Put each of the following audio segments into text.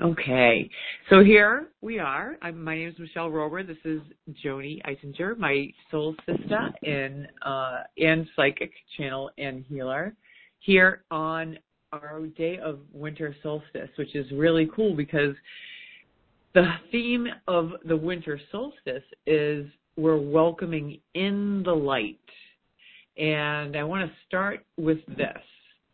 Okay, so here we are. My name is Michelle Rober. This is Joni Eisinger, my soul sister and psychic channel and healer, here on our day of winter solstice, which is really cool because the theme of the winter solstice is we're welcoming in the light. And I want to start with this.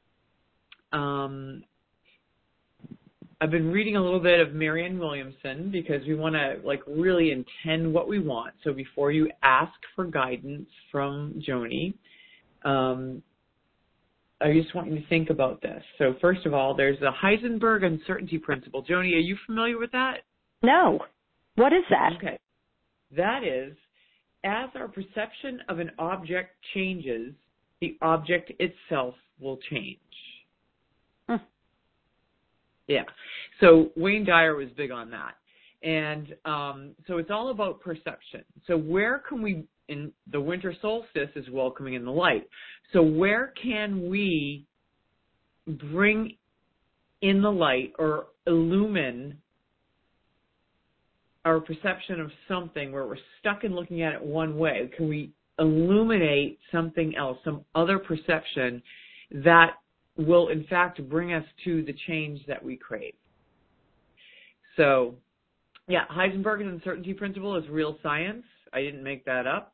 I've been reading a little bit of Marianne Williamson because we want to really intend what we want. So before you ask for guidance from Joni, I just want you to think about this. So first of all, there's the Heisenberg uncertainty principle. Joni, are you familiar with that? No. What is that? Okay. That is, as our perception of an object changes, the object itself will change. Yeah. So Wayne Dyer was big on that. And so it's all about perception. So where can we, in the winter solstice is welcoming in the light. So where can we bring in the light or illumine our perception of something where we're stuck in looking at it one way? Can we illuminate something else, some other perception that will in fact bring us to the change that we crave? So, yeah, Heisenberg's uncertainty principle is real science. I didn't make that up.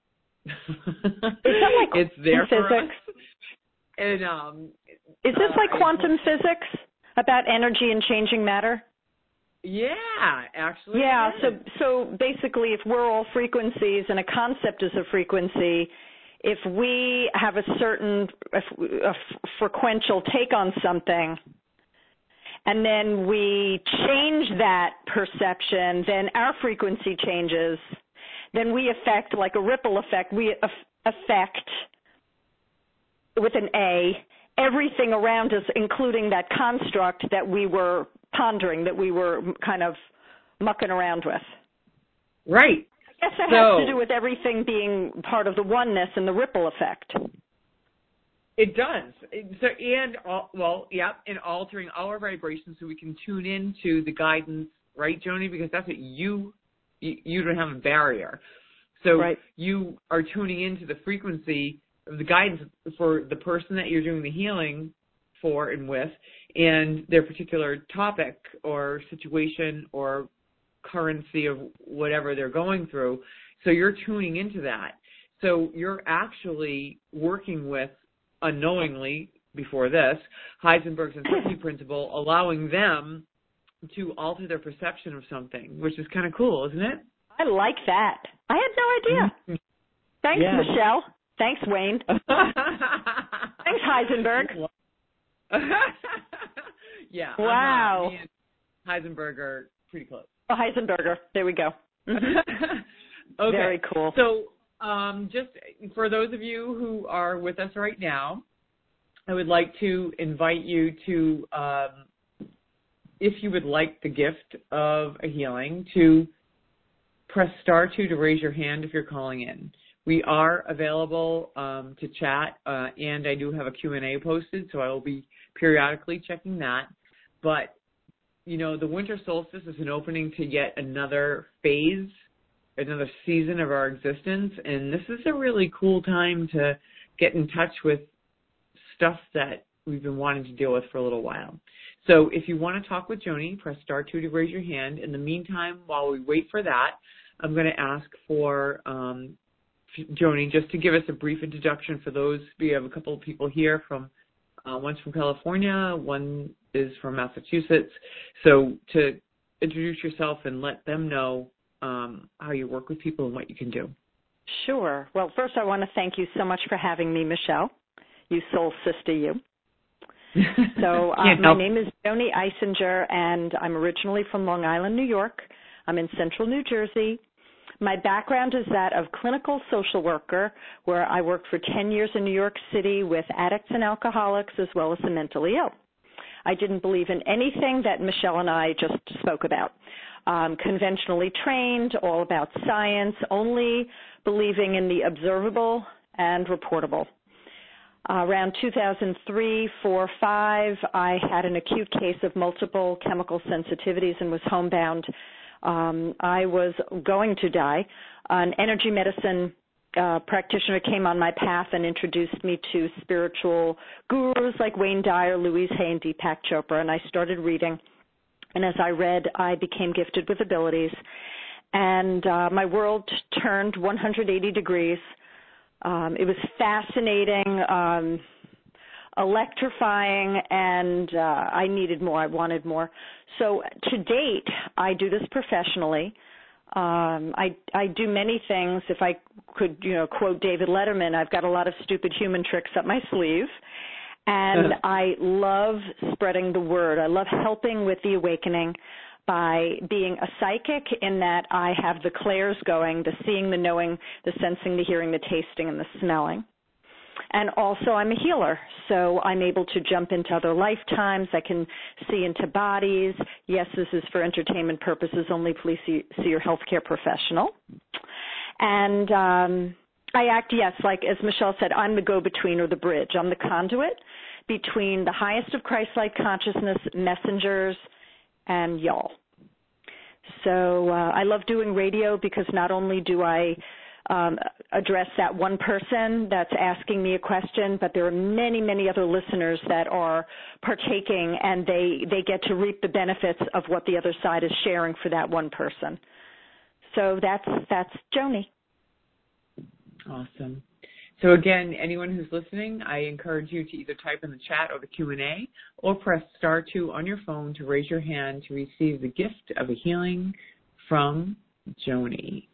It's there for physics? us. And, is this like quantum physics about energy and changing matter? Yeah, actually. Yeah, so basically if we're all frequencies and a concept is a frequency, if we have a certain frequential take on something and then we change that perception, then our frequency changes. Then we affect, like a ripple effect, we affect, with an A, everything around us, including that construct that we were pondering, that we were kind of mucking around with. Right. I guess that has to do with everything being part of the oneness and the ripple effect. It does. So, and altering all our vibrations so we can tune into the guidance, right, Joni? Because that's what you don't have a barrier. So right. You are tuning into the frequency of the guidance for the person that you're doing the healing for and with, and their particular topic or situation or currency of whatever they're going through. So you're tuning into that. So you're actually working with, unknowingly before this, Heisenberg's uncertainty principle, allowing them to alter their perception of something, which is kind of cool, isn't it? I like that. I had no idea. Thanks, Michelle. Thanks, Wayne. Thanks, Heisenberg. Yeah. Wow. Me and Heisenberg are pretty close. Oh, Heisenberger. There we go. Mm-hmm. Okay. Very cool. So just for those of you who are with us right now, I would like to invite you to, if you would like the gift of a healing, to press *2 to raise your hand if you're calling in. We are available to chat, and I do have a Q&A posted, so I will be periodically checking that. But, you know, the winter solstice is an opening to yet another phase, another season of our existence, and this is a really cool time to get in touch with stuff that we've been wanting to deal with for a little while. So if you want to talk with Joni, press *2 to raise your hand. In the meantime, while we wait for that, I'm going to ask for Joni just to give us a brief introduction for those. We have a couple of people here from, one's from California, one is from Massachusetts. So to introduce yourself and let them know how you work with people and what you can do. Sure. Well, first I want to thank you so much for having me, Michelle. You soul sister, you. So my name is Joni Eisinger, and I'm originally from Long Island, New York. I'm in central New Jersey. My background is that of clinical social worker, where I worked for 10 years in New York City with addicts and alcoholics as well as the mentally ill. I didn't believe in anything that Michelle and I just spoke about. Conventionally trained, all about science, only believing in the observable and reportable. Around 2003, 4, 5, I had an acute case of multiple chemical sensitivities and was homebound. I was going to die. An energy medicine practitioner came on my path and introduced me to spiritual gurus like Wayne Dyer, Louise Hay, and Deepak Chopra, and I started reading. And as I read, I became gifted with abilities. And my world turned 180 degrees. It was fascinating, electrifying, and I needed more. I wanted more. So to date, I do this professionally. I do many things. If I could, quote David Letterman, I've got a lot of stupid human tricks up my sleeve. And I love spreading the word. I love helping with the awakening by being a psychic in that I have the clairs going, the seeing, the knowing, the sensing, the hearing, the tasting, and the smelling. And also I'm a healer, so I'm able to jump into other lifetimes. I can see into bodies. Yes, this is for entertainment purposes only. Please see your healthcare professional. And I act, yes, like as Michelle said, I'm the go-between or the bridge. I'm the conduit between the highest of Christ-like consciousness, messengers, and y'all. So I love doing radio because not only do I address that one person that's asking me a question, but there are many, many other listeners that are partaking, and they get to reap the benefits of what the other side is sharing for that one person. So that's Joni. Awesome. So again, anyone who's listening, I encourage you to either type in the chat or the Q&A or press *2 on your phone to raise your hand to receive the gift of a healing from Joni.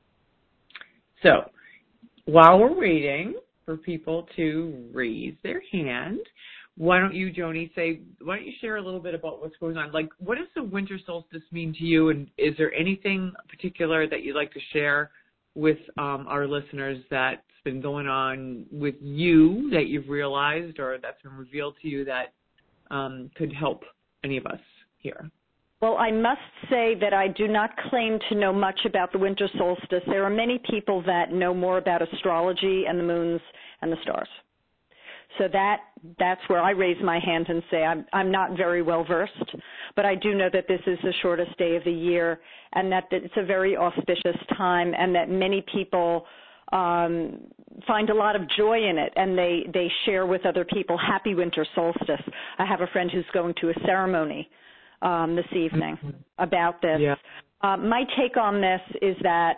So while we're waiting for people to raise their hand, why don't you, Joni, why don't you share a little bit about what's going on? Like, what does the winter solstice mean to you, and is there anything particular that you'd like to share with our listeners that's been going on with you that you've realized or that's been revealed to you that could help any of us here? Well, I must say that I do not claim to know much about the winter solstice. There are many people that know more about astrology and the moons and the stars. So that's where I raise my hand and say I'm not very well versed, but I do know that this is the shortest day of the year and that it's a very auspicious time and that many people find a lot of joy in it, and they share with other people, happy winter solstice. I have a friend who's going to a ceremony this evening about this. Yeah. My take on this is that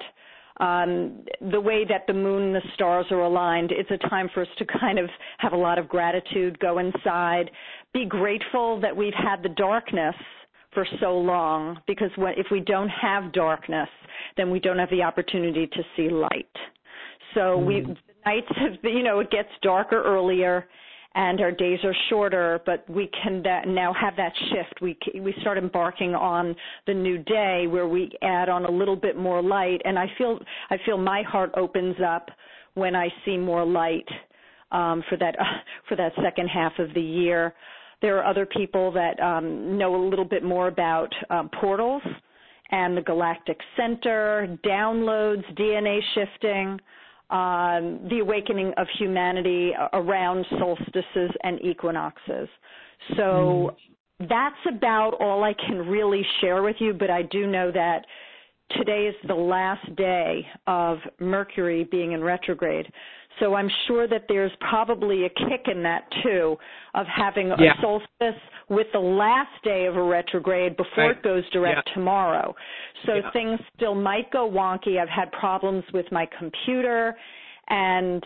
the way that the moon and the stars are aligned, it's a time for us to kind of have a lot of gratitude, go inside, be grateful that we've had the darkness for so long, because if we don't have darkness, then we don't have the opportunity to see light. So the nights have been, it gets darker earlier and our days are shorter, but we can now have that shift. We start embarking on the new day where we add on a little bit more light, and I feel my heart opens up when I see more light for that second half of the year. There are other people that know a little bit more about portals and the galactic center, downloads, DNA shifting, the awakening of humanity around solstices and equinoxes. So that's about all I can really share with you, but I do know that today is the last day of Mercury being in retrograde. So I'm sure that there's probably a kick in that, too, of having a solstice with the last day of a retrograde before it goes direct tomorrow. So things still might go wonky. I've had problems with my computer and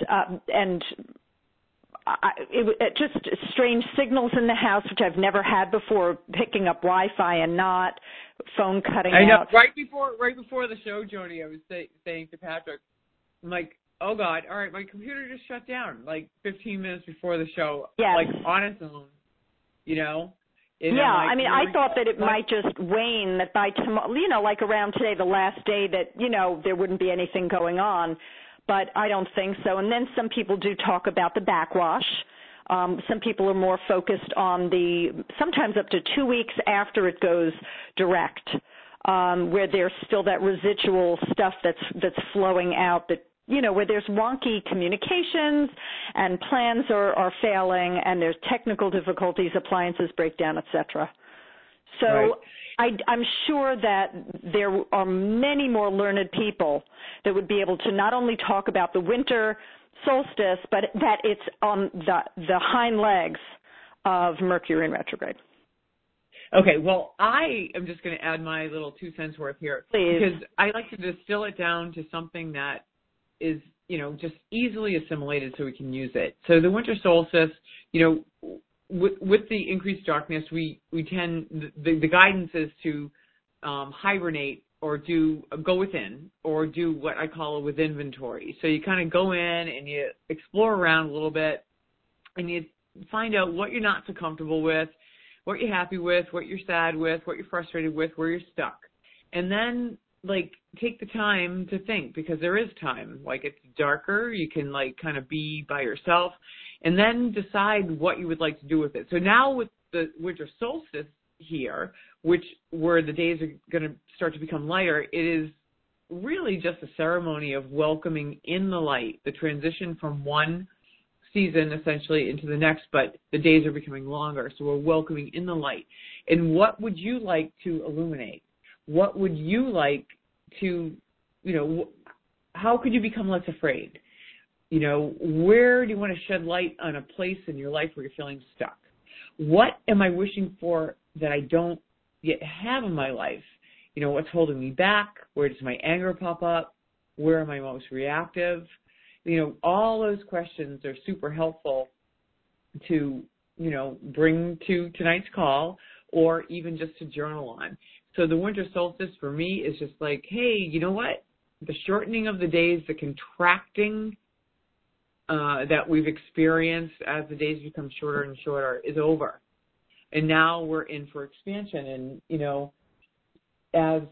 just strange signals in the house, which I've never had before, picking up Wi-Fi and not, phone cutting out. I know. Right before the show, Joni, I was saying to Patrick, I'm like, oh, God, all right, my computer just shut down like 15 minutes before the show, like on its own, I mean, I thought that it might just wane, that by tomorrow, like around today, the last day, that, there wouldn't be anything going on, but I don't think so. And then some people do talk about the backwash. Some people are more focused on sometimes up to 2 weeks after it goes direct, where there's still that residual stuff that's flowing out that where there's wonky communications and plans are failing and there's technical difficulties, appliances break down, etc. So right. I'm sure that there are many more learned people that would be able to not only talk about the winter solstice, but that it's on the hind legs of Mercury in retrograde. Okay, well, I am just going to add my little 2 cents worth here. Please. Because I like to distill it down to something that is, just easily assimilated so we can use it. So the winter solstice, with the increased darkness, we tend, the guidance is to hibernate or go within or do what I call a within inventory. So you kind of go in and you explore around a little bit and you find out what you're not so comfortable with, what you're happy with, what you're sad with, what you're frustrated with, where you're stuck. And then, take the time to think, because there is time. It's darker, you can, kind of be by yourself, and then decide what you would like to do with it. So now with the winter solstice here, where the days are going to start to become lighter, it is really just a ceremony of welcoming in the light, the transition from one season essentially into the next, but the days are becoming longer, so we're welcoming in the light. And what would you like to illuminate? What would you like to, how could you become less afraid? Where do you want to shed light on a place in your life where you're feeling stuck? What am I wishing for that I don't yet have in my life? What's holding me back? Where does my anger pop up? Where am I most reactive? All those questions are super helpful to, bring to tonight's call or even just to journal on. So the winter solstice for me is just hey, you know what? The shortening of the days, the contracting that we've experienced as the days become shorter and shorter is over. And now we're in for expansion. And, as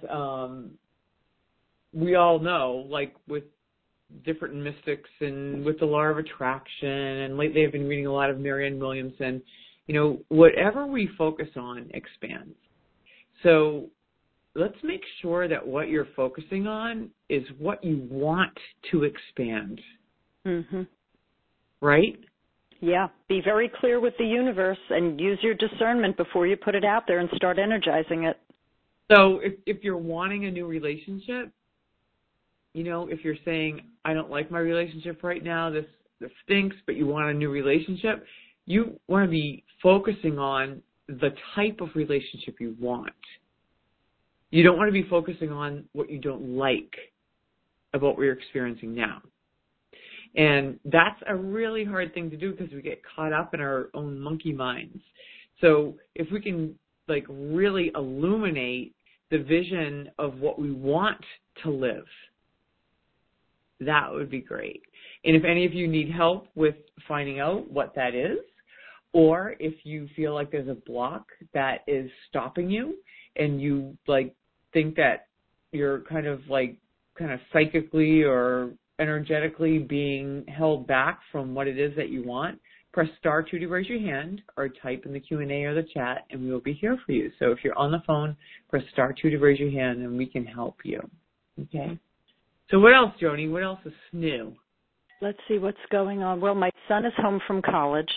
we all know, with different mystics and with the law of attraction, and lately I've been reading a lot of Marianne Williamson, whatever we focus on expands. So let's make sure that what you're focusing on is what you want to expand. Mm-hmm. Right? Yeah. Be very clear with the universe and use your discernment before you put it out there and start energizing it. So if you're wanting a new relationship, if you're saying, I don't like my relationship right now, this stinks, but you want a new relationship, you want to be focusing on the type of relationship you want. You don't want to be focusing on what you don't like about what you're experiencing now. And that's a really hard thing to do because we get caught up in our own monkey minds. So if we can really illuminate the vision of what we want to live, that would be great. And if any of you need help with finding out what that is, or if you feel like there's a block that is stopping you and you think that you're kind of psychically or energetically being held back from what it is that you want, press *2 to raise your hand or type in the Q&A or the chat and we will be here for you. So if you're on the phone, press *2 to raise your hand and we can help you. Okay? So what else, Joni? What else is new? Let's see what's going on. Well, my son is home from college.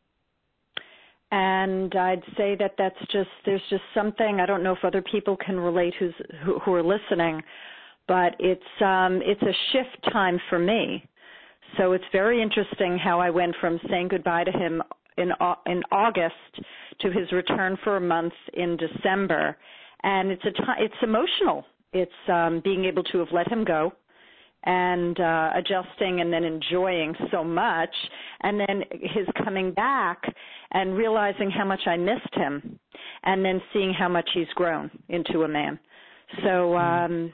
And I'd say that there's just something, I don't know if other people can relate who are listening, but it's a shift time for me. So it's very interesting how I went from saying goodbye to him in August to his return for a month in December. And it's emotional. It's being able to have let him go and adjusting and then enjoying so much, and then his coming back and realizing how much I missed him, and then seeing how much he's grown into a man. So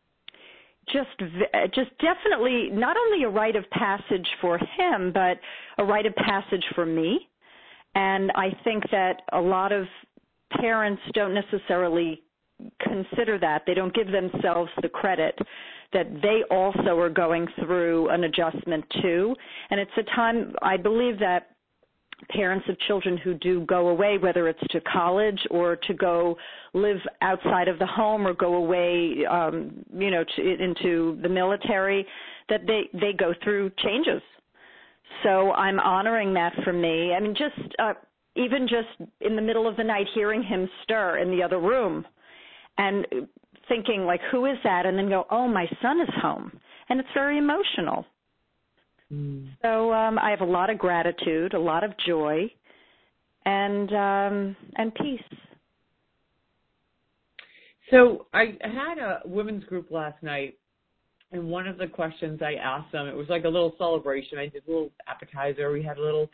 just definitely not only a rite of passage for him, but a rite of passage for me. And I think that a lot of parents don't necessarily consider that. They don't give themselves the credit that they also are going through an adjustment too. And it's a time, I believe, that parents of children who do go away, whether it's to college or to go live outside of the home or go away, into the military, that they go through changes. So I'm honoring that for me. I mean, even just in the middle of the night, hearing him stir in the other room and thinking, like, who is that? And then go, oh, my son is home. And it's very emotional. So I have a lot of gratitude, a lot of joy, and peace. So I had a women's group last night, and one of the questions I asked them, it was like a little celebration. I did a little appetizer. We had a little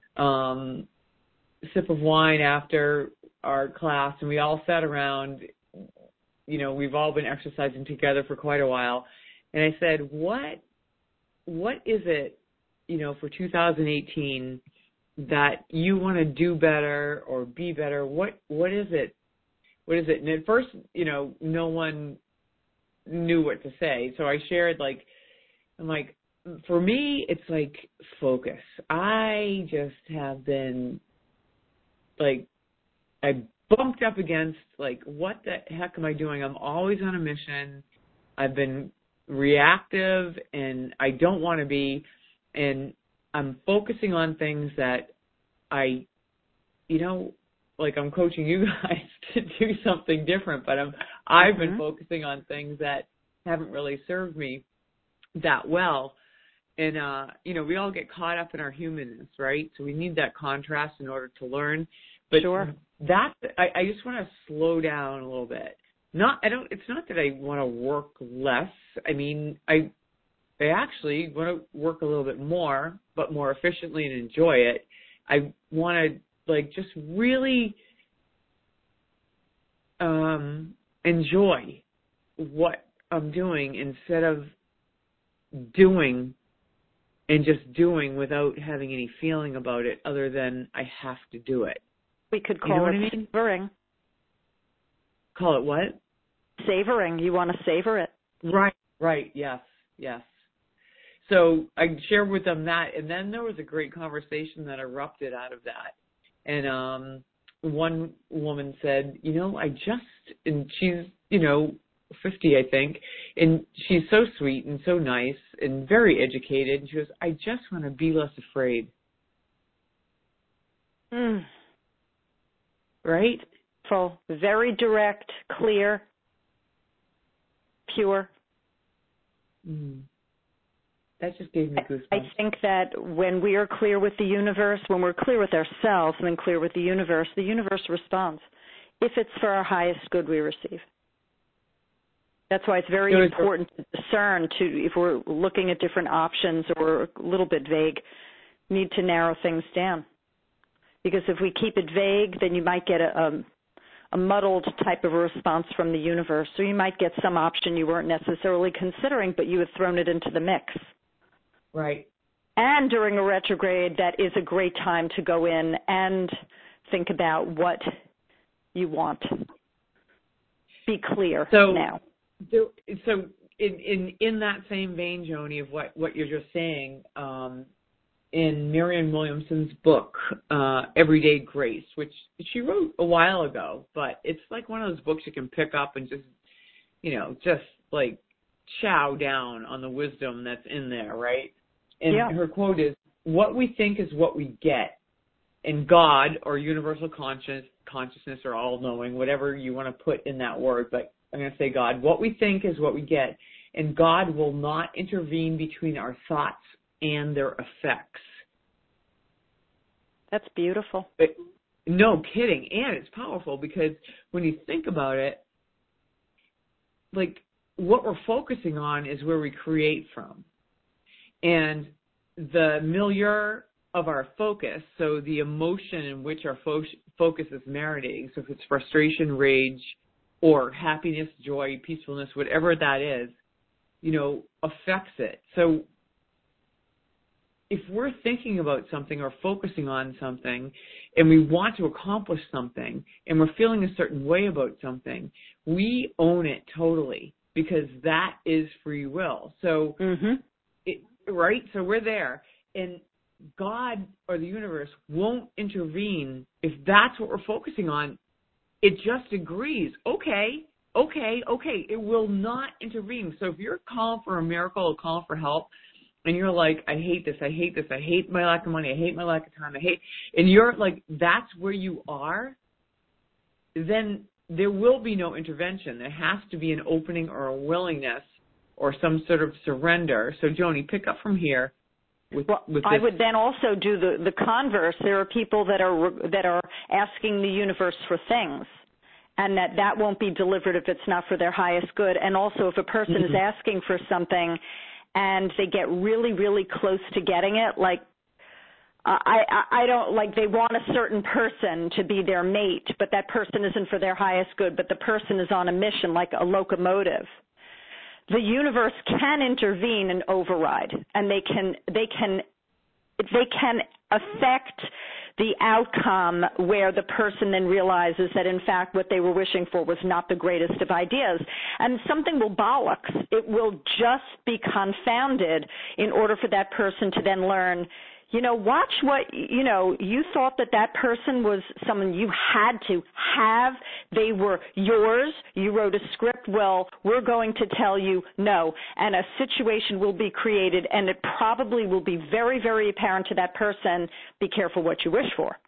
sip of wine after our class, and we all sat around. You know, we've all been exercising together for quite a while. And I said, what is it, you know, for 2018 that you want to do better or be better? What is it? What is it? And at first, you know, no one knew what to say. So I shared, like, I'm like, for me, it's like focus. I just have been, like, I bumped up against, like, what the heck am I doing? I'm always on a mission. I've been reactive, and I don't want to be, and I'm focusing on things that I, you know, like, I'm coaching you guys to do something different, but I've been focusing on things that haven't really served me that well. And, you know, we all get caught up in our humanness, right? So we need that contrast in order to learn. But sure. I just want to slow down a little bit. It's not that I want to work less. I mean, I actually want to work a little bit more, but more efficiently and enjoy it. I want to, like, just really enjoy what I'm doing instead of doing and just doing without having any feeling about it other than I have to do it. We could call it savoring. Call it what? Savoring. You want to savor it. Right. Yes. So I shared with them that, and then there was a great conversation that erupted out of that. And one woman said, you know, and she's, you know, 50, I think, and she's so sweet and so nice and very educated. And she goes, I just want to be less afraid. Right? Full, very direct, clear, pure. That just gave me goosebumps. I think that when we are clear with the universe, when we're clear with ourselves and then clear with the universe responds. If it's for our highest good, we receive. That's why it's very important to discern, if we're looking at different options or a little bit vague, need to narrow things down. Because if we keep it vague, then you might get a muddled type of a response from the universe. So you might get some option you weren't necessarily considering, but you have thrown it into the mix. Right. And during a retrograde, that is a great time to go in and think about what you want. Be clear now. So in that same vein, Joni, of what you're just saying, in Marianne Williamson's book, Everyday Grace, which she wrote a while ago, but it's like one of those books you can pick up and just, you know, just like chow down on the wisdom that's in there, right? And her quote is, what we think is what we get. And God, or universal consciousness, or all-knowing, whatever you want to put in that word, but I'm going to say God, what we think is what we get. And God will not intervene between our thoughts and their effects. That's beautiful. No kidding. And it's powerful because when you think about it, like, what we're focusing on is where we create from. And the milieu of our focus, so the emotion in which our focus is marinating, so if it's frustration, rage, or happiness, joy, peacefulness, whatever that is, you know, affects it. So if we're thinking about something or focusing on something and we want to accomplish something and we're feeling a certain way about something, we own it totally because that is free will. So, right? So we're there. And God or the universe won't intervene if that's what we're focusing on. It just agrees. Okay, okay, it will not intervene. So if you're calling for a miracle or calling for help, and you're like, I hate this, I hate my lack of money, I hate my lack of time, and you're like, that's where you are, then there will be no intervention. There has to be an opening or a willingness or some sort of surrender. So, Joni, pick up from here. With I would then also do the converse. There are people that are asking the universe for things, and that won't be delivered if it's not for their highest good. And also, if a person is asking for something and they get really, really close to getting it, like I don't, like, they want a certain person to be their mate, but that person isn't for their highest good, but the person is on a mission like a locomotive. The universe can intervene and override, and they can affect the outcome where the person then realizes that, in fact, what they were wishing for was not the greatest of ideas. And something will bollocks. It will just be confounded in order for that person to then learn, watch what, you thought that person was someone you had to have. They were yours. You wrote a script. Well, we're going to tell you no. And a situation will be created, and it probably will be very, very apparent to that person, be careful what you wish for.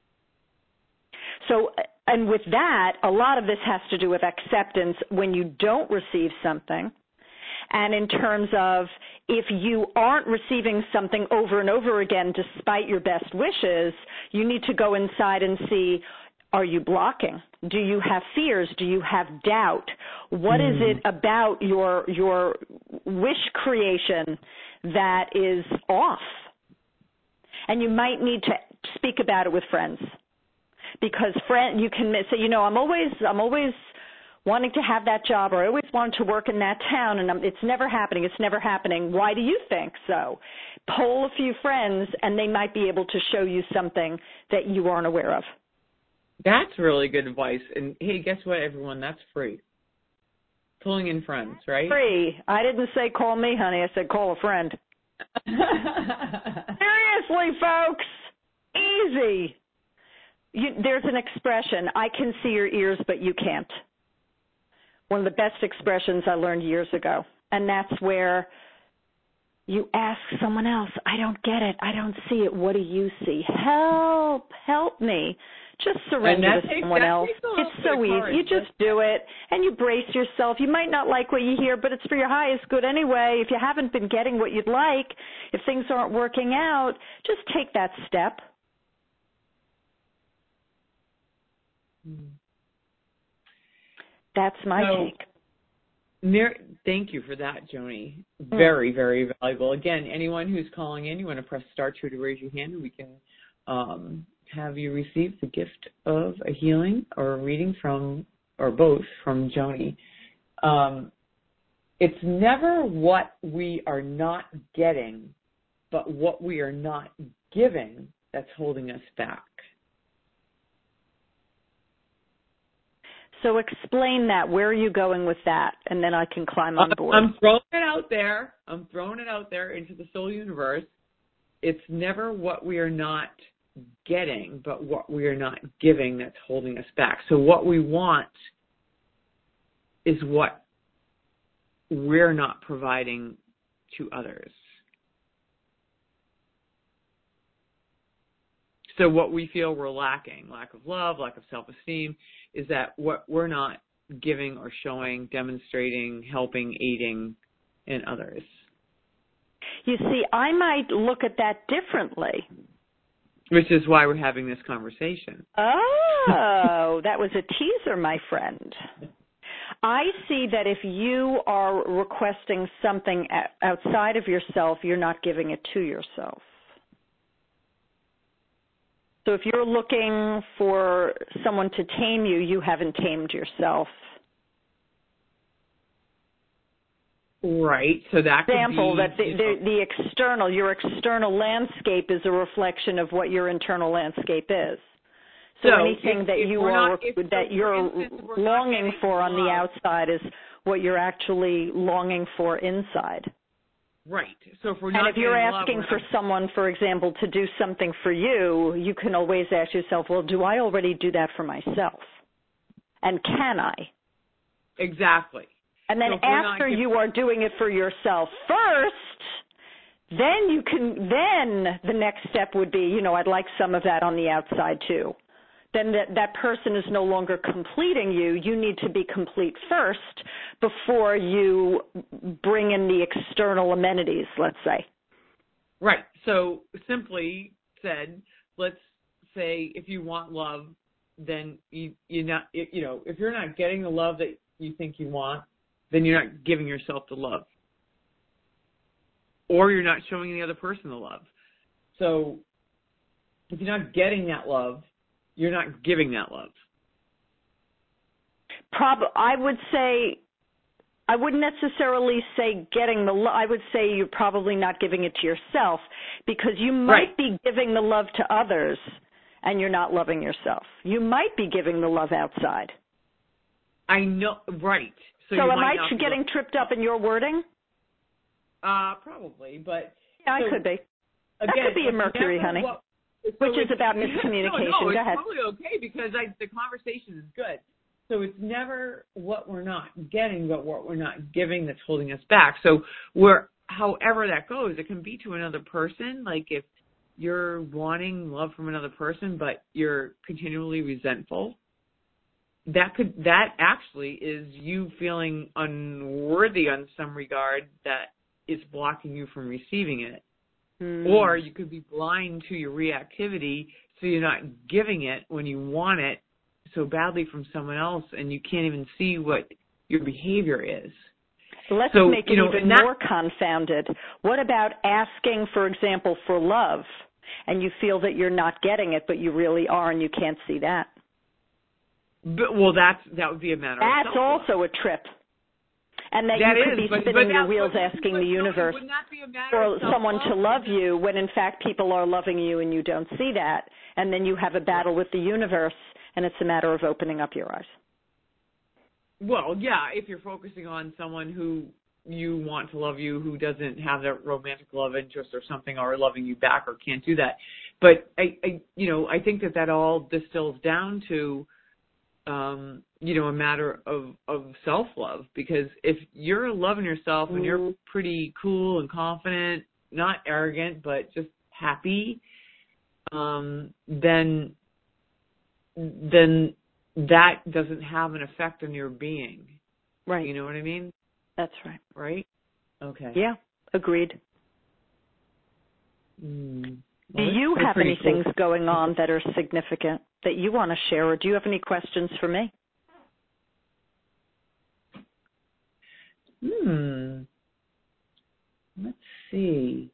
So, and with that, a lot of this has to do with acceptance when you don't receive something. And in terms of if you aren't receiving something over and over again despite your best wishes, you need to go inside and see, are you blocking? Do you have fears? Do you have doubt? What is it about your wish creation that is off? And you might need to speak about it with friends. Because you can say, I'm always wanting to have that job, or I always wanted to work in that town, and it's never happening. Why do you think so? Poll a few friends, and they might be able to show you something that you aren't aware of. That's really good advice. And, hey, guess what, everyone? That's free. Pulling in friends, right? Free. I didn't say call me, honey. I said call a friend. Seriously, folks. Easy. There's an expression, I can see your ears, but you can't. One of the best expressions I learned years ago. And that's where you ask someone else, I don't get it. I don't see it. What do you see? Help me. Just surrender to someone else. It's so easy. You just do it, and you brace yourself. You might not like what you hear, but it's for your highest good anyway. If you haven't been getting what you'd like, if things aren't working out, just take that step. That's my take. Thank you for that, Joni. Very, very valuable. Again, anyone who's calling in, you want to press *2 to raise your hand, and we can have you receive the gift of a healing or a reading from, or both, from Joni. It's never what we are not getting, but what we are not giving that's holding us back. So explain that. Where are you going with that? And then I can climb on board. I'm throwing it out there. Into the soul universe. It's never what we are not getting, but what we are not giving that's holding us back. So what we want is what we're not providing to others. So what we feel we're lacking, lack of love, lack of self-esteem, is that what we're not giving or showing, demonstrating, helping, aiding in others. You see, I might look at that differently. Which is why we're having this conversation. Oh, that was a teaser, my friend. I see that if you are requesting something outside of yourself, you're not giving it to yourself. So if you're looking for someone to tame you, you haven't tamed yourself. Right. So that could example be, that the external, your external landscape is a reflection of what your internal landscape is. So anything that you're longing for on the outside is what you're actually longing for inside. Right. So if we're not, and if you're asking for someone, for example, to do something for you, you can always ask yourself, well, do I already do that for myself? And can I? Exactly. And then after you are doing it for yourself first, then the next step would be, I'd like some of that on the outside too. Then that person is no longer completing you. You need to be complete first before you bring in the external amenities, let's say. Right. So simply said, let's say if you want love, then you're not, if you're not getting the love that you think you want, then you're not giving yourself the love. Or you're not showing the other person the love. So if you're not getting that love, you're not giving that love. I would say, I wouldn't necessarily say getting the love. I would say you're probably not giving it to yourself, because you might be giving the love to others and you're not loving yourself. You might be giving the love outside. I know, right. So am I getting tripped up in your wording? Probably, but... Yeah, I could be. That could be a Mercury, honey. Which is about miscommunication. No, Go ahead. It's totally okay, because the conversation is good. So it's never what we're not getting, but what we're not giving that's holding us back. So however that goes, it can be to another person. Like if you're wanting love from another person, but you're continually resentful, that actually is you feeling unworthy on some regard that is blocking you from receiving it. Or you could be blind to your reactivity, so you're not giving it when you want it so badly from someone else, and you can't even see what your behavior is. Let's make it even more confounded. What about asking, for example, for love, and you feel that you're not getting it, but you really are, and you can't see that? Well, that would be a matter of self-love. That's also a trip. And that you could be spinning your wheels asking the universe for someone to love you, when in fact people are loving you and you don't see that. And then you have a battle with the universe, and it's a matter of opening up your eyes. Well, yeah, if you're focusing on someone who you want to love you, who doesn't have that romantic love interest or something, or loving you back, or can't do that. But I think that all distills down to a matter of self-love, because if you're loving yourself and you're pretty cool and confident, not arrogant, but just happy, then that doesn't have an effect on your being. Right. You know what I mean? That's right. Right? Okay. Yeah, agreed. Well, do you have any things going on that are significant that you want to share, or do you have any questions for me? Let's see.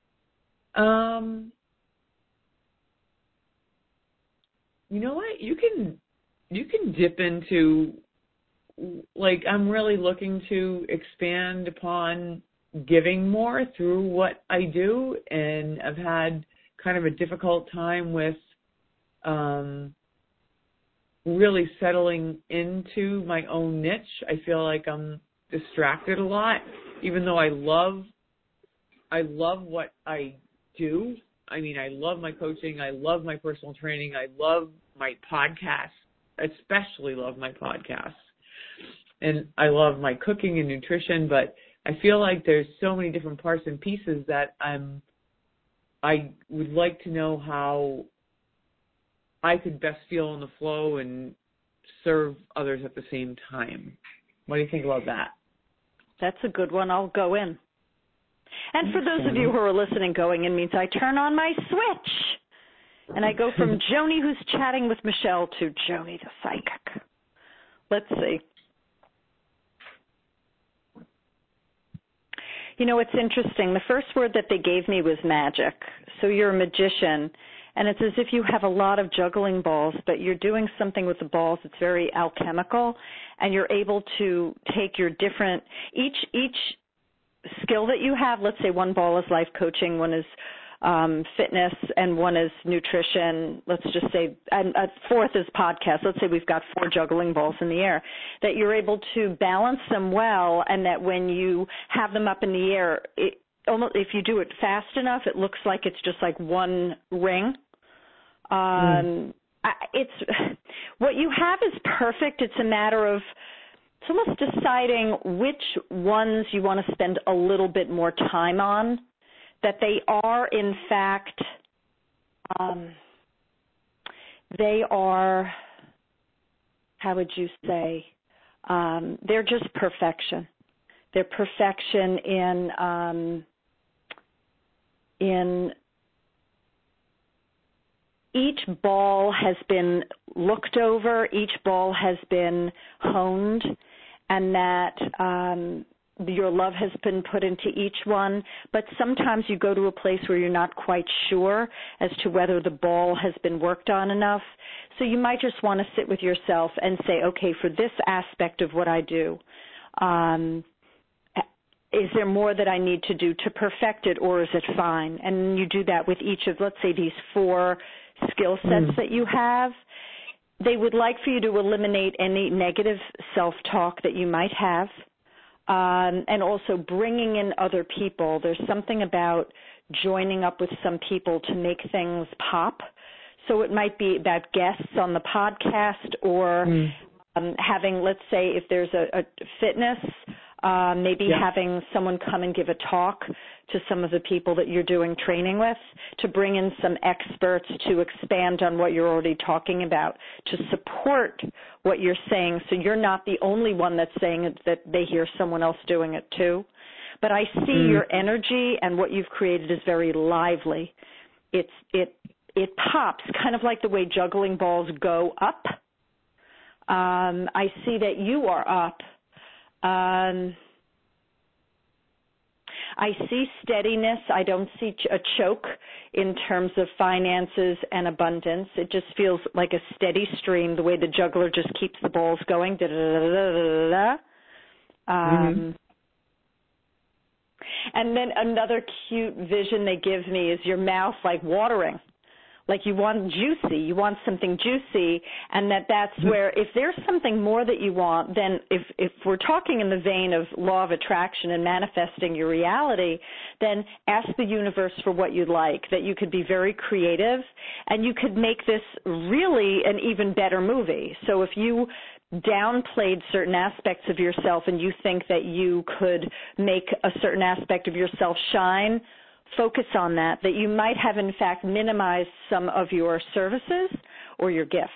You know what? You can dip into, like, I'm really looking to expand upon giving more through what I do, and I've had kind of a difficult time with really settling into my own niche. I feel like I'm distracted a lot, even though I love what I do. I mean, I love my coaching. I love my personal training. I love my podcast, especially love my podcast. And I love my cooking and nutrition, but I feel like there's so many different parts and pieces that I would like to know how I could best feel in the flow and serve others at the same time. What do you think about that? That's a good one. I'll go in. And for those of you who are listening, going in means I turn on my switch. And I go from Joni, who's chatting with Michelle, to Joni the psychic. Let's see. It's interesting. The first word that they gave me was magic. So you're a magician, and it's as if you have a lot of juggling balls, but you're doing something with the balls that's very alchemical, and you're able to take your different, each skill that you have. Let's say one ball is life coaching, one is fitness, and one is nutrition. Let's just say, and a fourth is podcast. Let's say we've got 4 juggling balls in the air, that you're able to balance them well, and that when you have them up in the air, if you do it fast enough, it looks like it's just like one ring. It's what you have is perfect. It's a matter of it's almost deciding which ones you want to spend a little bit more time on, that they are, in fact, they are, how would you say, they're just perfection. They're perfection in each ball has been looked over, each ball has been honed, and that your love has been put into each one. But sometimes you go to a place where you're not quite sure as to whether the ball has been worked on enough. So you might just want to sit with yourself and say, okay, for this aspect of what I do, is there more that I need to do to perfect it, or is it fine? And you do that with each of, let's say, these 4 skill sets that you have. They would like for you to eliminate any negative self-talk that you might have, and also bringing in other people. There's something about joining up with some people to make things pop. So it might be about guests on the podcast, or having, let's say, if there's a fitness, maybe having someone come and give a talk to some of the people that you're doing training with, to bring in some experts to expand on what you're already talking about, to support what you're saying, so you're not the only one that's saying it, that they hear someone else doing it too. But I see your energy and what you've created is very lively. It pops, kind of like the way juggling balls go up. I see that you are up. I see steadiness. I don't see a choke in terms of finances and abundance. It just feels like a steady stream, the way the juggler just keeps the balls going. And then another cute vision they give me is your mouth like watering. Like you want juicy, you want something juicy, and that's where if there's something more that you want, then if we're talking in the vein of law of attraction and manifesting your reality, then ask the universe for what you'd like, that you could be very creative, and you could make this really an even better movie. So if you downplayed certain aspects of yourself and you think that you could make a certain aspect of yourself shine, focus on that you might have, in fact, minimized some of your services or your gifts.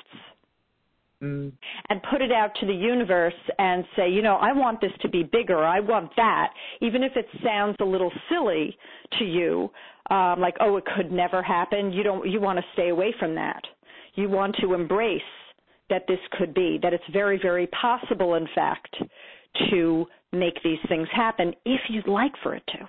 And put it out to the universe and say, I want this to be bigger. I want that. Even if it sounds a little silly to you, like, oh, it could never happen, you want to stay away from that. You want to embrace that this could be, that it's very, very possible, in fact, to make these things happen if you'd like for it to.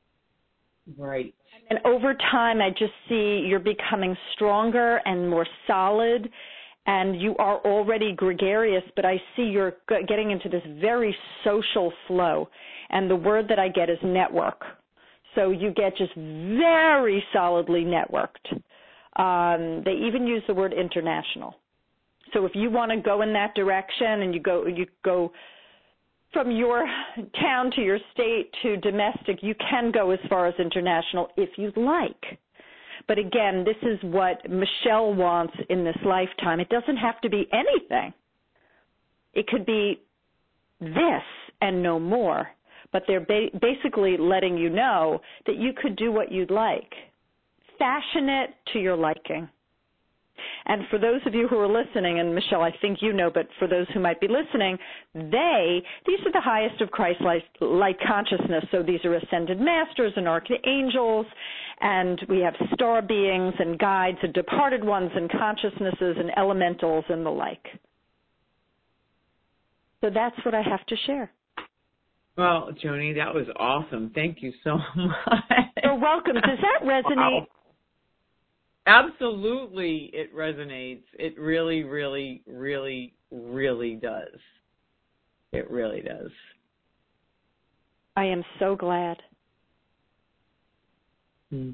Right. And over time, I just see you're becoming stronger and more solid, and you are already gregarious, but I see you're getting into this very social flow, and the word that I get is network. So you get just very solidly networked. They even use the word international. So if you want to go in that direction and you go from your town to your state to domestic, you can go as far as international if you'd like. But again, this is what Michelle wants in this lifetime. It doesn't have to be anything. It could be this and no more. But they're basically letting you know that you could do what you'd like. Fashion it to your liking. And for those of you who are listening, and Michelle, I think you know, but for those who might be listening, these are the highest of Christ-like consciousness. So these are ascended masters and archangels, and we have star beings and guides and departed ones and consciousnesses and elementals and the like. So that's what I have to share. Well, Joni, that was awesome. Thank you so much. You're welcome. Does that resonate? Wow. Absolutely, it resonates. It really, really, really, really does. It really does. I am so glad. Hmm.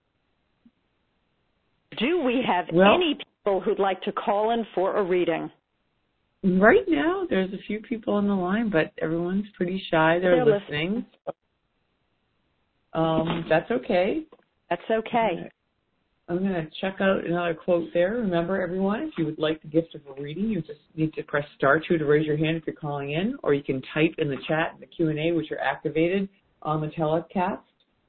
Do we have any people who'd like to call in for a reading? Right now, there's a few people on the line, but everyone's pretty shy. They're listening. That's okay. That's okay. I'm going to check out another quote there. Remember, everyone, if you would like the gift of a reading, you just need to press *2 to raise your hand if you're calling in, or you can type in the chat in the Q&A, which are activated on the telecast.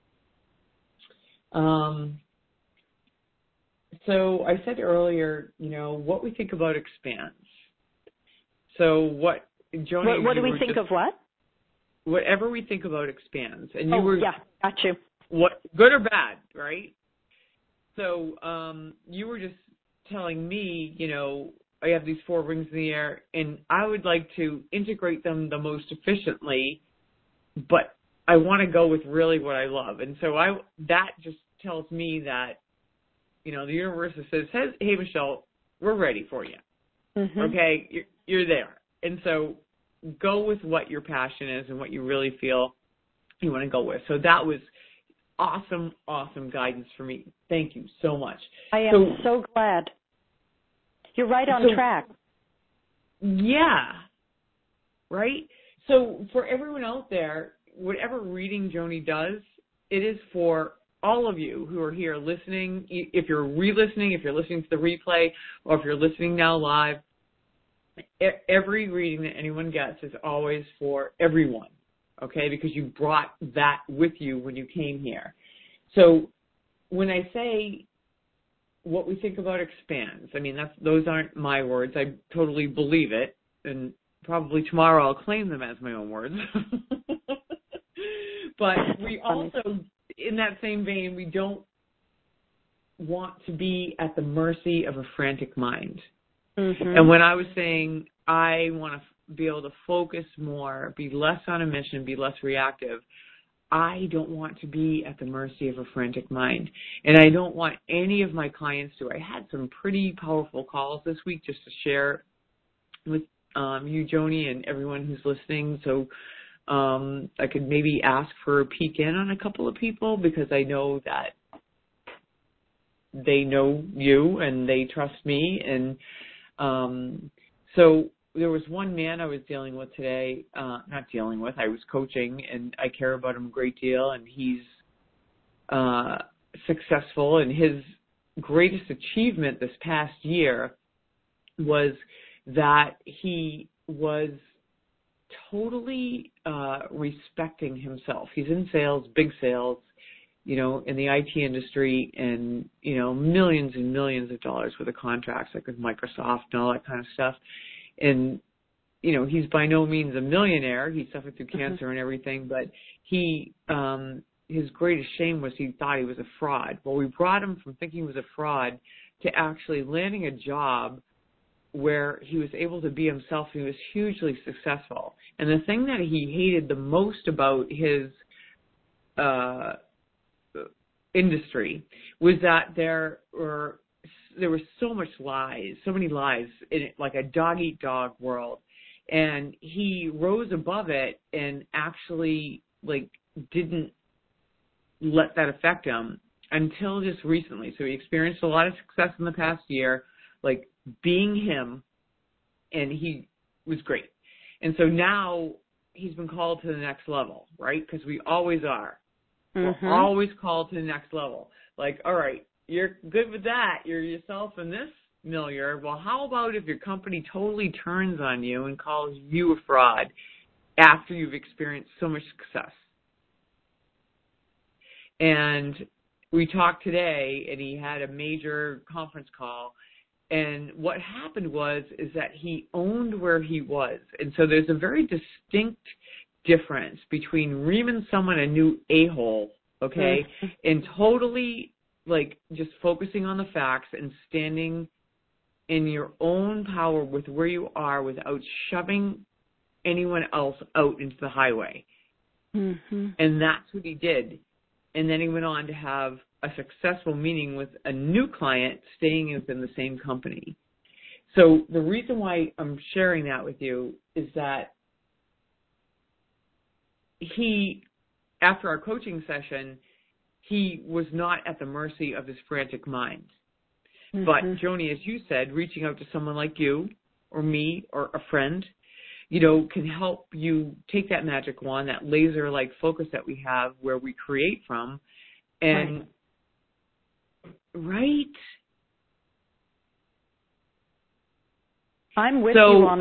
So I said earlier, what we think about expands. So what, Joni, what do we think of what? Whatever we think about expands. And yeah, got you. What, good or bad, right? So you were just telling me, I have these 4 rings in the air, and I would like to integrate them the most efficiently, but I want to go with really what I love. And so that just tells me that, the universe says, hey, Michelle, we're ready for you. Mm-hmm. Okay, you're there. And so go with what your passion is and what you really feel you want to go with. So that was awesome guidance for me. Thank you so much. I am so glad. You're right on track. Yeah. Right? So for everyone out there, whatever reading Joni does, it is for all of you who are here listening. If you're re-listening, if you're listening to the replay, or if you're listening now live, every reading that anyone gets is always for everyone. Okay, because you brought that with you when you came here. So when I say what we think about expands, I mean, those aren't my words. I totally believe it, and probably tomorrow I'll claim them as my own words. But we also, in that same vein, we don't want to be at the mercy of a frantic mind. Mm-hmm. And when I was saying I want to be able to focus more, be less on a mission, be less reactive, I don't want to be at the mercy of a frantic mind. And I don't want any of my clients to. I had some pretty powerful calls this week just to share with you, Joni, and everyone who's listening. So I could maybe ask for a peek in on a couple of people, because I know that they know you and they trust me. And so there was one man I was dealing with today, I was coaching, and I care about him a great deal, and he's successful, and his greatest achievement this past year was that he was totally respecting himself. He's in sales, big sales, in the IT industry, and, millions and millions of dollars worth of contracts, like with Microsoft and all that kind of stuff. And, he's by no means a millionaire. He suffered through cancer and everything, but his greatest shame was he thought he was a fraud. Well, we brought him from thinking he was a fraud to actually landing a job where he was able to be himself. He was hugely successful. And the thing that he hated the most about his industry was that there were so many lies in it, like a dog-eat-dog world. And he rose above it and actually, didn't let that affect him until just recently. So he experienced a lot of success in the past year, being him, and he was great. And so now he's been called to the next level, right? Because we always are. Mm-hmm. We're always called to the next level. All right, you're good with that. You're yourself in this milieu. Well, how about if your company totally turns on you and calls you a fraud after you've experienced so much success? And we talked today, and he had a major conference call. And what happened is that he owned where he was. And so there's a very distinct difference between reaming someone a new a-hole, okay, and totally, just focusing on the facts and standing in your own power with where you are without shoving anyone else out into the highway. Mm-hmm. And that's what he did. And then he went on to have a successful meeting with a new client staying within the same company. So the reason why I'm sharing that with you is that after our coaching session, he was not at the mercy of his frantic mind. Mm-hmm. But Joni, as you said, reaching out to someone like you or me or a friend, can help you take that magic wand, that laser-like focus that we have where we create from, and Right. I'm with you on.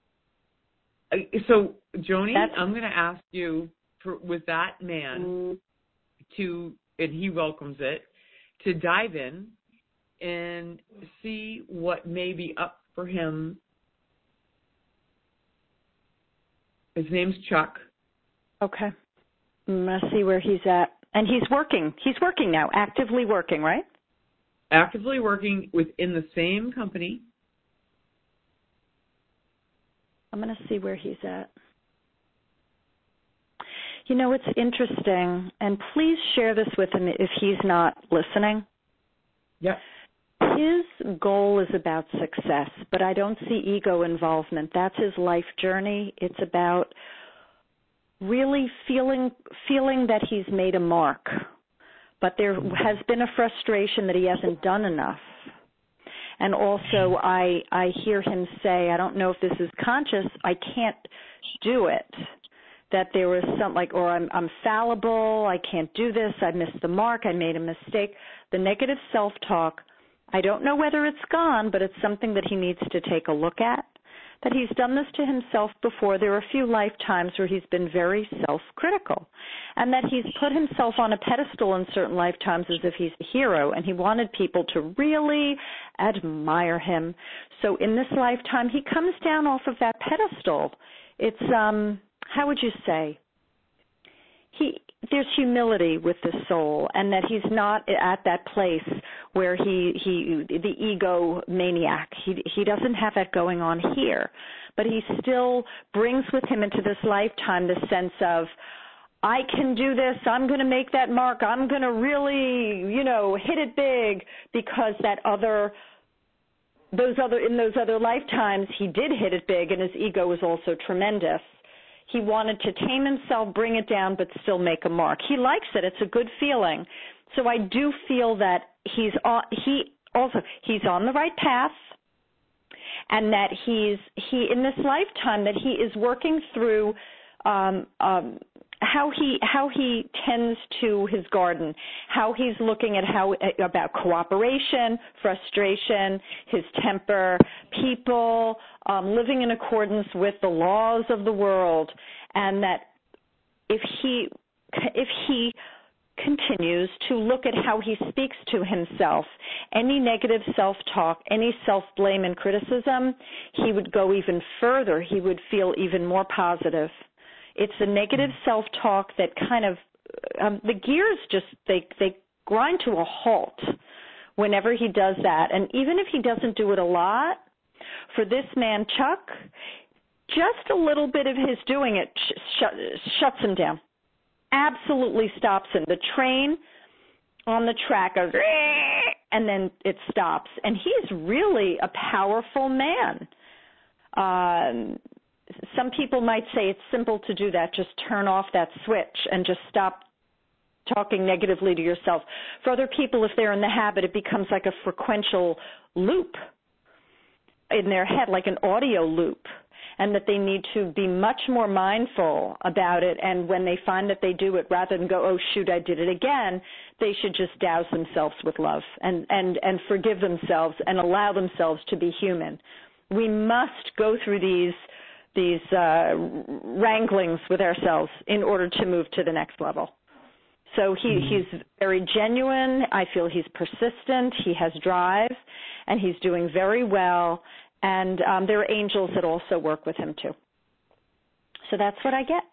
So, Joni, I'm going to ask you, with that man, and he welcomes it, to dive in and see what may be up for him. His name's Chuck. Okay. I'm going to see where he's at. And he's working. He's working now, actively working, right? Actively working within the same company. I'm going to see where he's at. You know, it's interesting, and please share this with him if he's not listening. Yeah. His goal is about success, but I don't see ego involvement. That's his life journey. It's about really feeling that he's made a mark, but there has been a frustration that he hasn't done enough. And also, I hear him say, I don't know if this is conscious, I can't do it. That there was some, like, or I'm fallible, I can't do this, I missed the mark, I made a mistake. The negative self-talk, I don't know whether it's gone, but it's something that he needs to take a look at. That he's done this to himself before. There are a few lifetimes where he's been very self-critical, and that he's put himself on a pedestal in certain lifetimes as if he's a hero, and he wanted people to really admire him. So in this lifetime, he comes down off of that pedestal. It's, how would you say? There's humility with the soul, and that he's not at that place where the ego maniac. He doesn't have that going on here, but he still brings with him into this lifetime the sense of, I can do this, I'm going to make that mark, I'm going to really, hit it big, because in those other lifetimes he did hit it big, and his ego was also tremendous. He wanted to tame himself, bring it down, but still make a mark. He likes it. It's a good feeling. So I do feel that he's on the right path, and that he in this lifetime that he is working through how he tends to his garden, how he's looking at about cooperation, frustration, his temper, people, living in accordance with the laws of the world, and that if he continues to look at how he speaks to himself, any negative self-talk, any self-blame and criticism, he would go even further. He would feel even more positive. It's the negative self-talk that kind of, the gears just, they grind to a halt whenever he does that. And even if he doesn't do it a lot, for this man, Chuck, just a little bit of his doing it shuts him down. Absolutely stops him. The train on the track goes, and then it stops. And he's really a powerful man. Some people might say it's simple to do that. Just turn off that switch and just stop talking negatively to yourself. For other people, if they're in the habit, it becomes like a frequential loop in their head, like an audio loop, and that they need to be much more mindful about it. And when they find that they do it, rather than go, oh, shoot, I did it again, they should just douse themselves with love and forgive themselves and allow themselves to be human. We must go through these wranglings with ourselves in order to move to the next level. So he's very genuine. I feel he's persistent. He has drive, and he's doing very well. And there are angels that also work with him, too. So that's what I get.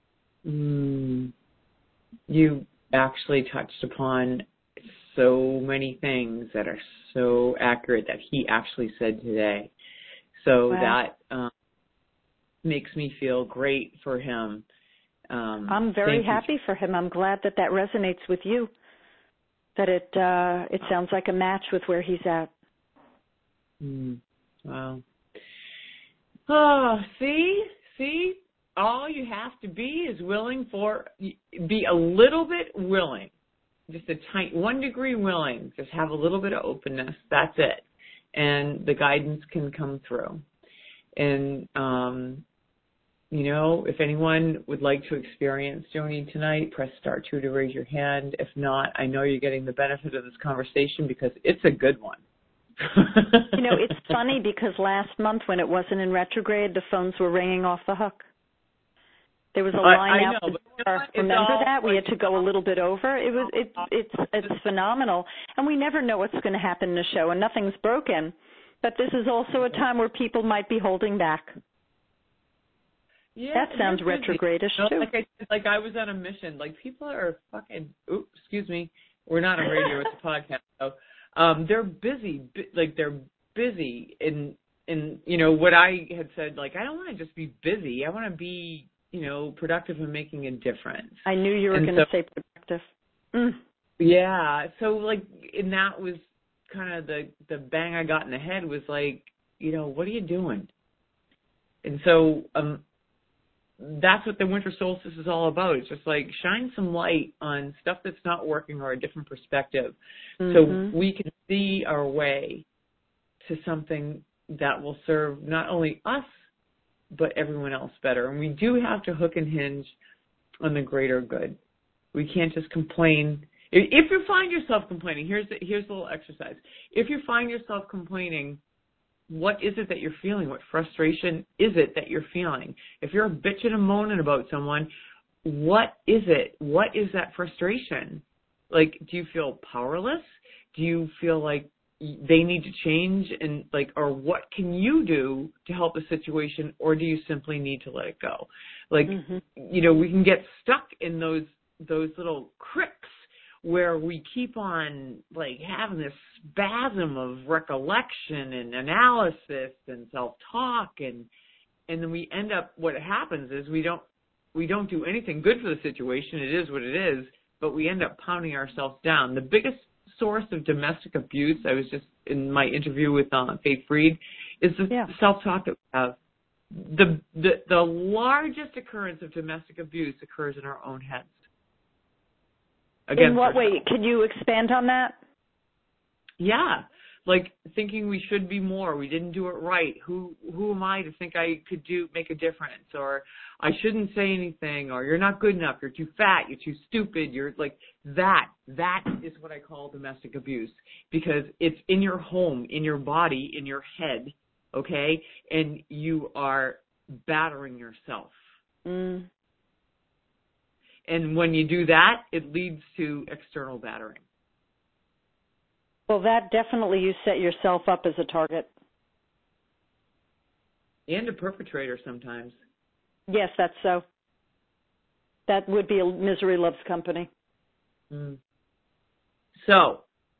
You actually touched upon so many things that are so accurate that he actually said today. So that makes me feel great for him. I'm very happy for him. I'm glad that resonates with you, that it sounds like a match with where he's at. Wow. Oh, see, all you have to be is be a little bit willing, just a tiny 1 degree willing, just have a little bit of openness. That's it. And the guidance can come through. And if anyone would like to experience Joni tonight, press *2 to raise your hand. If not, I know you're getting the benefit of this conversation because it's a good one. It's funny because last month when it wasn't in retrograde, the phones were ringing off the hook. There was a line out the door. Remember that? We had to go a little bit over. It's phenomenal. And we never know what's going to happen in the show, and nothing's broken. But this is also a time where people might be holding back. Yeah, that sounds retrogradish, too. Like I was on a mission. Like, people are fucking, excuse me. We're not on radio, it's a podcast. So, they're busy. They're busy in what I had said, like, I don't want to just be busy. I want to be, productive and making a difference. I knew you were going to say productive. Yeah. So, and that was kind of the bang I got in the head was like, what are you doing? And so, that's what the winter solstice is all about. It's just like shine some light on stuff that's not working or a different perspective, so we can see our way to something that will serve not only us but everyone else better. And we do have to hook and hinge on the greater good. We can't just complain. If you find yourself complaining, here's a little exercise. If you find yourself complaining, what is it that you're feeling? What frustration is it that you're feeling? If you're bitching and moaning about someone, what is it? What is that frustration? Like, do you feel powerless? Do you feel like they need to change? And or what can you do to help the situation? Or do you simply need to let it go? We can get stuck in those little cricks where we keep on having this spasm of recollection and analysis and self-talk, and then we end up, what happens is we don't do anything good for the situation. It is what it is, but we end up pounding ourselves down. The biggest source of domestic abuse, I was just in my interview with Faith Freed, is the self-talk that we have. The largest occurrence of domestic abuse occurs in our own heads. In what way? Can you expand on that? Yeah. Thinking we should be more, we didn't do it right. Who am I to think I could make a difference? Or I shouldn't say anything, or you're not good enough, you're too fat, you're too stupid, you're that. That is what I call domestic abuse, because it's in your home, in your body, in your head, okay? And you are battering yourself. And when you do that, it leads to external battering. Well, that definitely, you set yourself up as a target. And a perpetrator sometimes. Yes, that's so. That would be a misery loves company. So,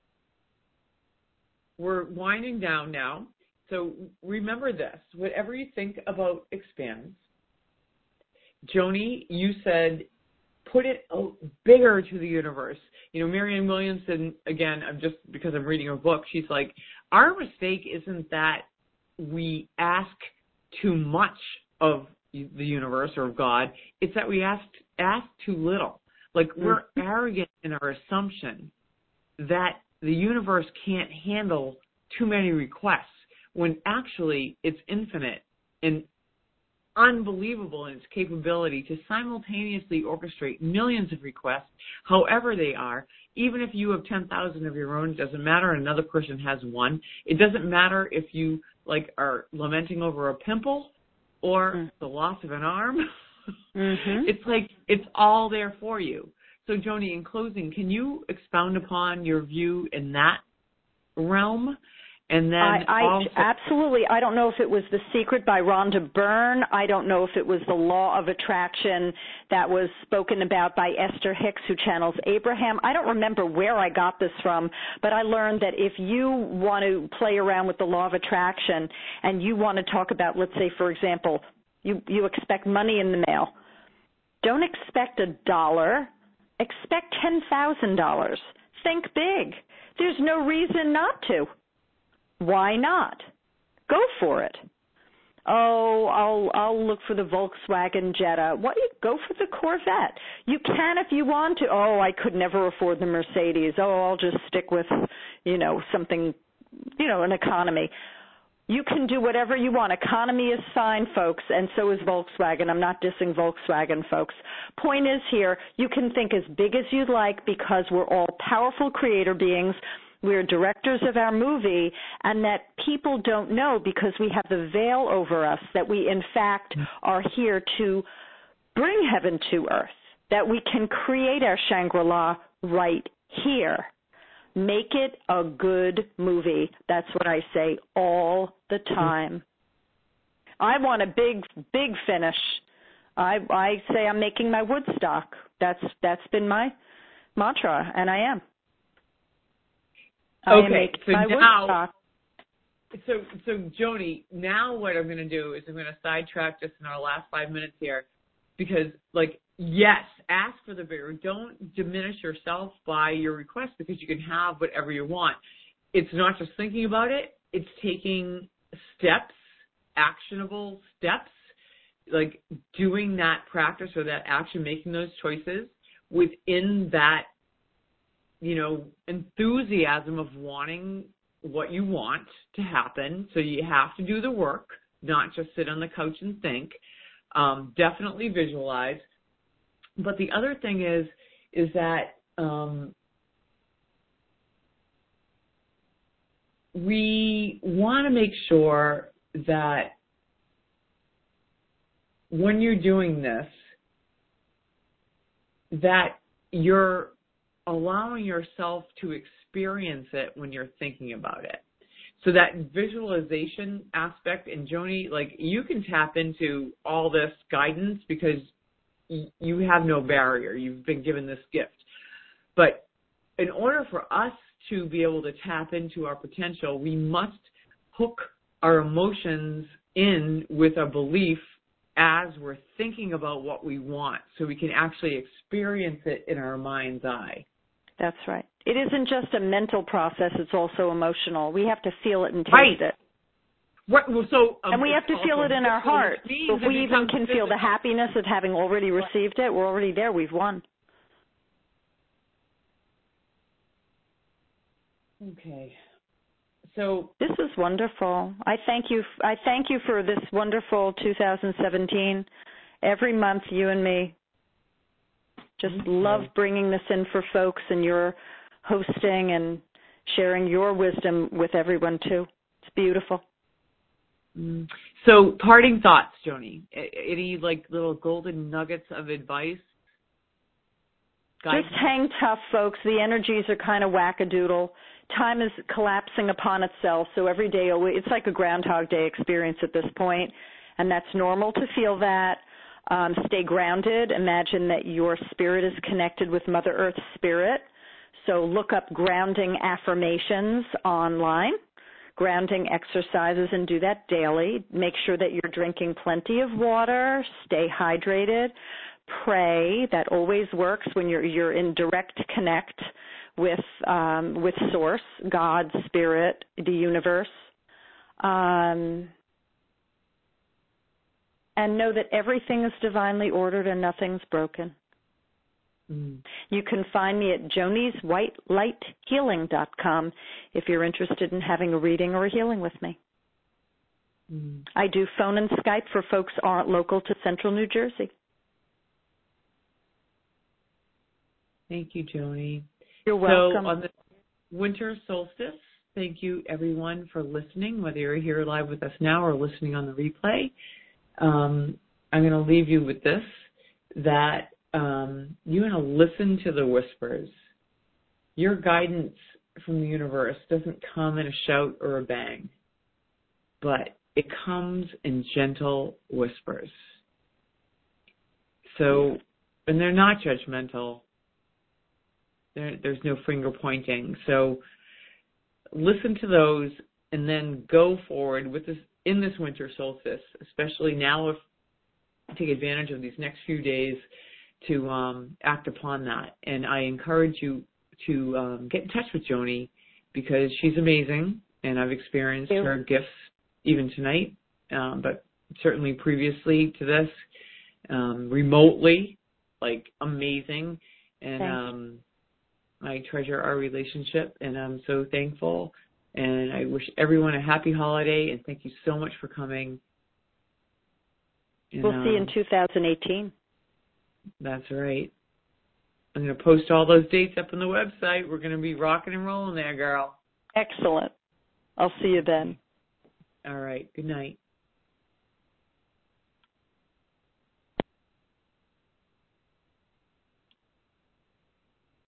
we're winding down now. So remember this. Whatever you think about expands. Joni, you said put it out bigger to the universe. Marianne Williamson, again, because I'm reading her book, she's like, our mistake isn't that we ask too much of the universe or of God. It's that we ask too little. We're arrogant in our assumption that the universe can't handle too many requests, when actually it's infinite and unbelievable in its capability to simultaneously orchestrate millions of requests, however they are. Even if you have 10,000 of your own, it doesn't matter. Another person has one. It doesn't matter if you are lamenting over a pimple or the loss of an arm. It's all there for you. So, Joni, in closing, can you expound upon your view in that realm? And then absolutely. I don't know if it was The Secret by Rhonda Byrne. I don't know if it was the law of attraction that was spoken about by Esther Hicks, who channels Abraham. I don't remember where I got this from, but I learned that if you want to play around with the law of attraction and you want to talk about, let's say, for example, you expect money in the mail. Don't expect $1. Expect $10,000. Think big. There's no reason not to. Why not? Go for it. Oh, I'll look for the Volkswagen Jetta. What? Go for the Corvette. You can if you want to. Oh, I could never afford the Mercedes. Oh, I'll just stick with, something, an economy. You can do whatever you want. Economy is fine, folks, and so is Volkswagen. I'm not dissing Volkswagen, folks. Point is here, you can think as big as you'd like because we're all powerful creator beings. We're directors of our movie, and that people don't know because we have the veil over us, that we, in fact, are here to bring heaven to earth, that we can create our Shangri-La right here. Make it a good movie. That's what I say all the time. I want a big finish. I say I'm making my Woodstock. That's been my mantra, and I am. Okay, so now, so Joni, now what I'm going to do is I'm going to sidetrack just in our last 5 minutes here, because yes, ask for the bigger. Don't diminish yourself by your request because you can have whatever you want. It's not just thinking about it. It's taking steps, actionable steps, like doing that practice or that action, making those choices within that, enthusiasm of wanting what you want to happen. So you have to do the work, not just sit on the couch and think. Definitely visualize. But the other thing is that we want to make sure that when you're doing this, that you're allowing yourself to experience it when you're thinking about it. So that visualization aspect, and Joni, you can tap into all this guidance because you have no barrier. You've been given this gift. But in order for us to be able to tap into our potential, we must hook our emotions in with a belief as we're thinking about what we want so we can actually experience it in our mind's eye. That's right. It isn't just a mental process, it's also emotional. We have to feel it and taste it. Right. Well, and we have to feel it in our heart. So if we even can feel the happiness of having already received it, we're already there. We've won. Okay. So this is wonderful. I thank you for this wonderful 2017. Every month, you and me just love bringing this in for folks, and you're hosting and sharing your wisdom with everyone too. It's beautiful. So, parting thoughts, Joni. Any little golden nuggets of advice? Just hang tough, folks. The energies are kind of wackadoodle. Time is collapsing upon itself, so every day it's like a Groundhog Day experience at this point, and that's normal to feel that. Stay grounded. Imagine that your spirit is connected with Mother Earth's spirit. So look up grounding affirmations online, grounding exercises, and do that daily. Make sure that you're drinking plenty of water. Stay hydrated. Pray. That always works when you're in direct connect with Source, God, Spirit, the universe. And know that everything is divinely ordered and nothing's broken. You can find me at joniswhitelightshealing.com if you're interested in having a reading or a healing with me. I do phone and Skype for folks local to Central New Jersey. Thank you, Joni. You're welcome. So on the winter solstice, thank you everyone for listening, whether you're here live with us now or listening on the replay. I'm going to leave you with this, that you're going to listen to the whispers. Your guidance from the universe doesn't come in a shout or a bang, but it comes in gentle whispers. So, and they're not judgmental. There's no finger pointing. So listen to those and then go forward with this in this winter solstice, especially now, if take advantage of these next few days to act upon that. And I encourage you to get in touch with Joni because she's amazing, and I've experienced her gifts even tonight, but certainly previously to this, remotely, amazing. And I treasure our relationship, and I'm so thankful And I wish everyone a happy holiday, and thank you so much for coming. And, we'll see you in 2018. That's right. I'm going to post all those dates up on the website. We're going to be rocking and rolling there, girl. Excellent. I'll see you then. All right. Good night.